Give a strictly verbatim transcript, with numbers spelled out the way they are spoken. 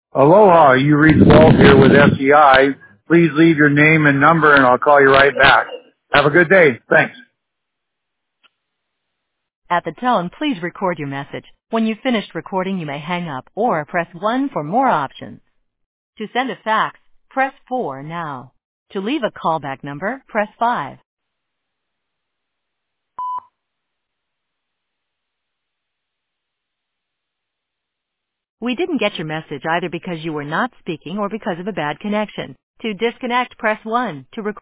Aloha, you reached Walt here with S E I. Please leave your name and number and I'll call you right back. Have a good day. Thanks. At the tone, please record your message. When you've finished recording, you may hang up or press one for more options. To send a fax, press four now. To leave a callback number, press five. We didn't get your message either because you were not speaking or because of a bad connection. To disconnect, press one. To record